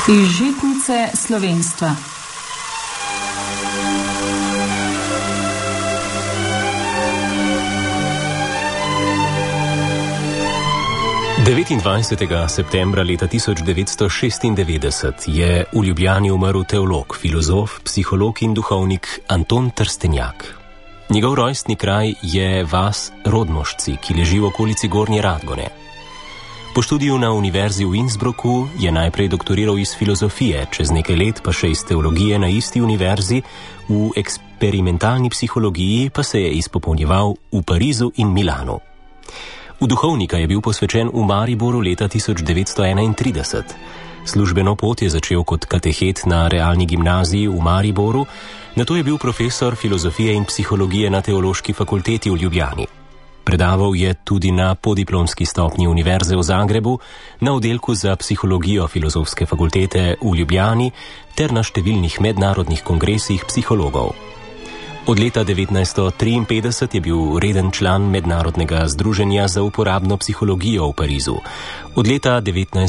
Iz žitnice slovenstva. Septembra leta 1996 je v Ljubljani umrl teolog, filozof, psiholog in duhovnik Anton Trstenjak. Njegov rojstni kraj je vas Rodnošci, ki leži v okolici Gornje Radgone. Po študiju na univerzi v Innsbrucku je najprej doktoriral iz filozofije, čez nekaj let pa še iz teologije na isti univerzi, v eksperimentalni psihologiji pa se je izpopolnjeval v Parizu in Milanu. V duhovnika je bil posvečen v Mariboru leta 1931. Službeno pot je začel kot katehet na realni gimnaziji v Mariboru, nato je bil profesor filozofije in psihologije na Teološki fakulteti v Ljubljani. Predaval je tudi na podiplomski stopnji Univerze v Zagrebu, na oddelku za psihologijo Filozofske fakultete v Ljubljani ter na številnih mednarodnih kongresih psihologov. Od leta 1953 je bil reden član Mednarodnega združenja za uporabno psihologijo v Parizu. Od leta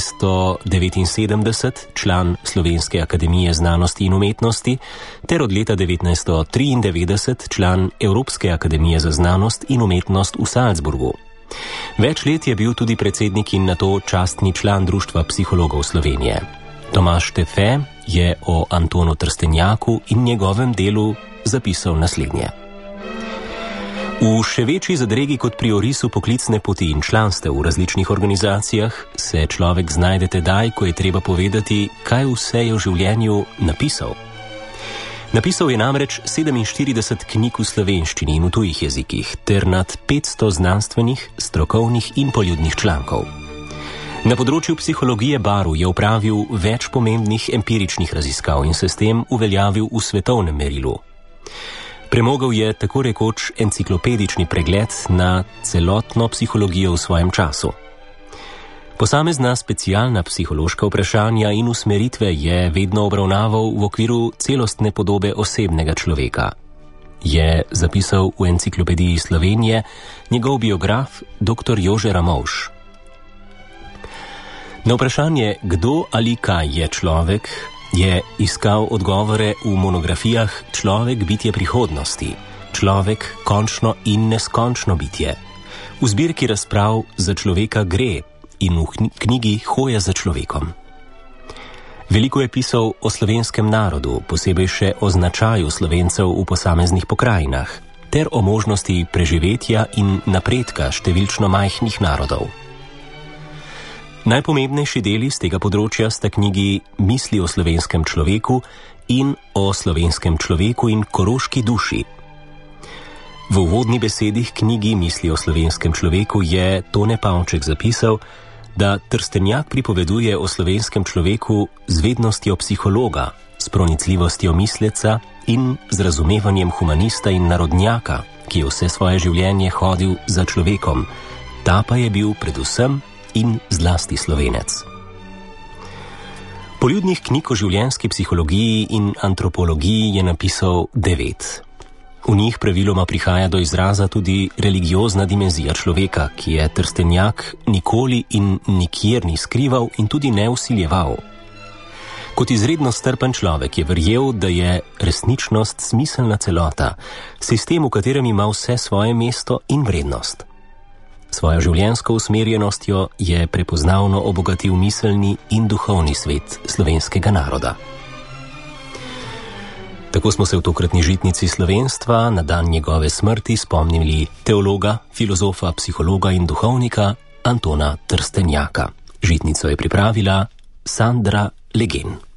1979 član Slovenske akademije znanosti in umetnosti ter od leta 1993 član Evropske akademije za znanost in umetnost v Salzburgu. Več let je bil tudi predsednik in nato častni član Društva psihologov Slovenije. Tomaž Tefe je o Antonu Trstenjaku in njegovem delu zapisal naslednje. V še večji zadregi kot pri orisu poklicne poti in članstev v različnih organizacijah se človek znajde tedaj, ko je treba povedati, kaj vse je v življenju napisal. Napisal je namreč 47 knjig v slovenščini in v tujih jezikih, ter nad 500 znanstvenih, strokovnih in poljudnih člankov. Na področju psihologije barv je opravil več pomembnih empiričnih raziskav in se s tem uveljavil v svetovnem merilu. Premogel je tako rekoč enciklopedični pregled na celotno psihologijo v svojem času. Posamezna specialna psihološka vprašanja in usmeritve je vedno obravnaval v okviru celostne podobe osebnega človeka. Je zapisal v Enciklopediji Slovenije njegov biograf dr. Jože Ramovš. Na vprašanje, kdo ali kaj je človek, je iskal odgovore v monografijah Človek bitje prihodnosti, Človek končno in neskončno bitje, v zbirki razprav Za človeka gre in v knjigi Hoja za človekom. Veliko je pisal o slovenskem narodu, posebej še o značaju Slovencev v posameznih pokrajinah, ter o možnosti preživetja in napredka številčno majhnih narodov. Najpomembnejši deli z tega področja sta knjigi Misli o slovenskem človeku in O slovenskem človeku in koroški duši. V uvodni besedi knjigi Misli o slovenskem človeku je Tone Pavček zapisal, da Trstenjak pripoveduje o slovenskem človeku z vednostjo psihologa, s pronicljivostjo misleca in z razumevanjem humanista in narodnjaka, ki je vse svoje življenje hodil za človekom, ta pa je bil predvsem in zlasti Slovenec. Poljudnih knjig o življenjski psihologiji in antropologiji je napisal 9. V njih praviloma prihaja do izraza tudi religiozna dimenzija človeka, ki je Trstenjak nikoli in nikjer ni skrival in tudi ne vsiljeval. Kot izredno strpen človek je verjel, da je resničnost smiselna celota, sistem, v katerem ima vse svoje mesto in vrednost. Svojo življenjsko usmerjenostjo je prepoznavno obogatil miselni in duhovni svet slovenskega naroda. Tako smo se v tokratni žitnici slovenstva na dan njegove smrti spomnili teologa, filozofa, psihologa in duhovnika Antona Trstenjaka. Žitnico je pripravila Sandra Legen.